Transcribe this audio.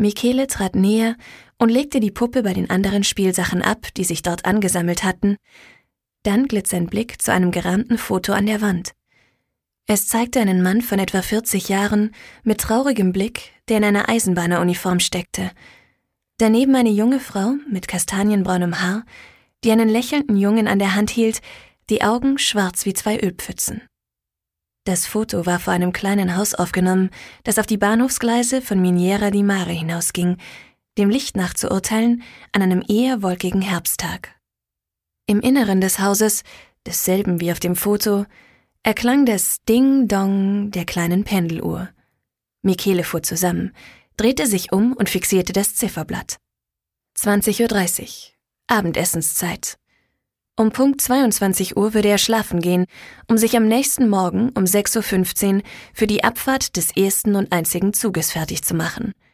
Michele trat näher und legte die Puppe bei den anderen Spielsachen ab, die sich dort angesammelt hatten. Dann glitt sein Blick zu einem gerahmten Foto an der Wand. Es zeigte einen Mann von etwa 40 Jahren mit traurigem Blick, der in einer Eisenbahneruniform steckte. Daneben eine junge Frau mit kastanienbraunem Haar, die einen lächelnden Jungen an der Hand hielt, die Augen schwarz wie 2 Ölpfützen. Das Foto war vor einem kleinen Haus aufgenommen, das auf die Bahnhofsgleise von Miniera di Mare hinausging, dem Licht nach zu urteilen, an einem eher wolkigen Herbsttag. Im Inneren des Hauses, desselben wie auf dem Foto, erklang das Ding-Dong der kleinen Pendeluhr. Michele fuhr zusammen, drehte sich um und fixierte das Zifferblatt. 20:30 Uhr, Abendessenszeit. Um Punkt 22 Uhr würde er schlafen gehen, um sich am nächsten Morgen um 6:15 Uhr für die Abfahrt des ersten und einzigen Zuges fertig zu machen.